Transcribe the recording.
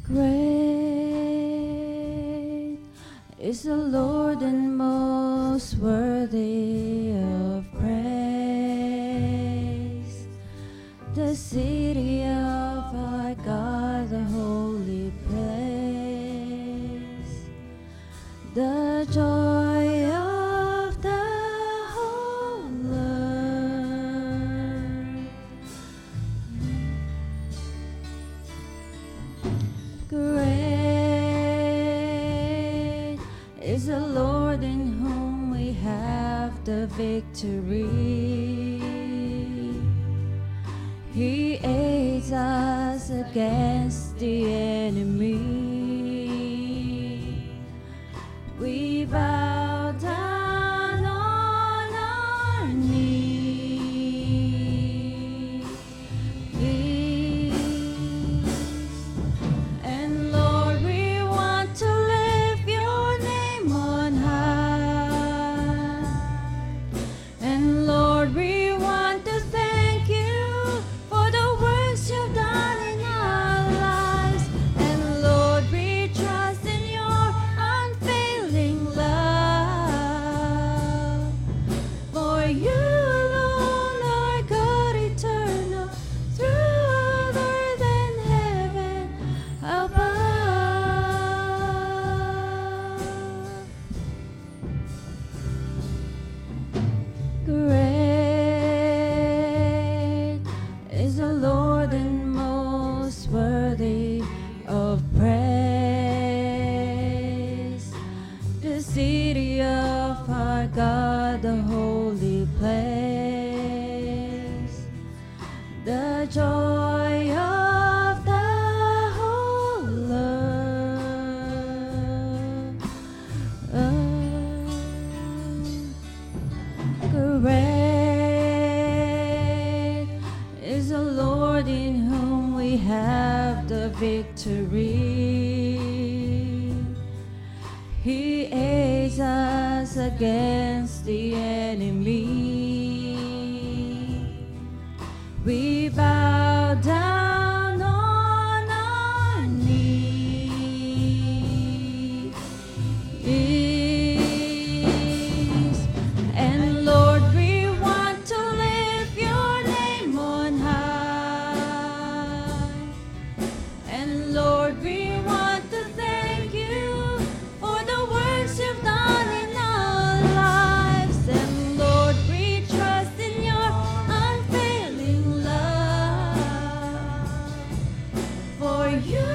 Great is the Lord and most worthy of praise. The city of our God, the holy place. The joy of the whole earth. Great is the Lord in whom we have the victory. He aids us against the enemy. We bow down on our knees. And Lord, we want to lift your name on high. And Lord, we want to thank you for the works you've done in our lives. And Lord, we trust in your unfailing love. For you alone are God eternal, through earth and heaven above. Great is the Lord and most worthy of praise. The city of our God, the holy place. The joy of the whole earth. Great is the Lord in whom we have the victory. He aids us against the enemy. We bow down on our knees. And Lord, we want to lift your name on high. And Lord, we want to thank you for the works you've done in our lives. And Lord, we trust in your unfailing love. For you